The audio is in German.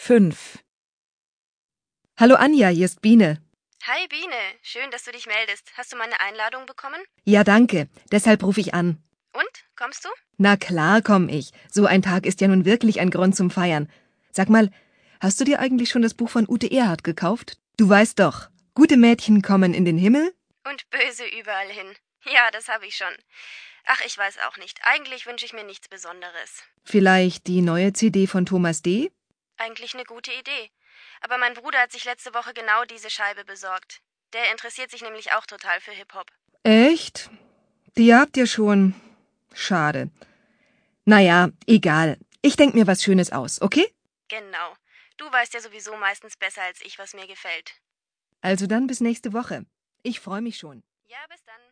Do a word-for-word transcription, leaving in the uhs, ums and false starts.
fünf. Hallo Anja, hier ist Biene. Hi Biene, schön, dass du dich meldest. Hast du meine Einladung bekommen? Ja, danke. Deshalb rufe ich an. Und, kommst du? Na klar, komm ich. So ein Tag ist ja nun wirklich ein Grund zum Feiern. Sag mal, hast du dir eigentlich schon das Buch von Ute Erhard gekauft? Du weißt doch, gute Mädchen kommen in den Himmel. Und böse überall hin. Ja, das habe ich schon. Ach, ich weiß auch nicht. Eigentlich wünsche ich mir nichts Besonderes. Vielleicht die neue C D von Thomas D.? Eigentlich eine gute Idee. Aber mein Bruder hat sich letzte Woche genau diese Scheibe besorgt. Der interessiert sich nämlich auch total für Hip-Hop. Echt? Die habt ihr schon. Schade. Naja, egal. Ich denk mir was Schönes aus, okay? Genau. Du weißt ja sowieso meistens besser als ich, was mir gefällt. Also dann bis nächste Woche. Ich freue mich schon. Ja, bis dann.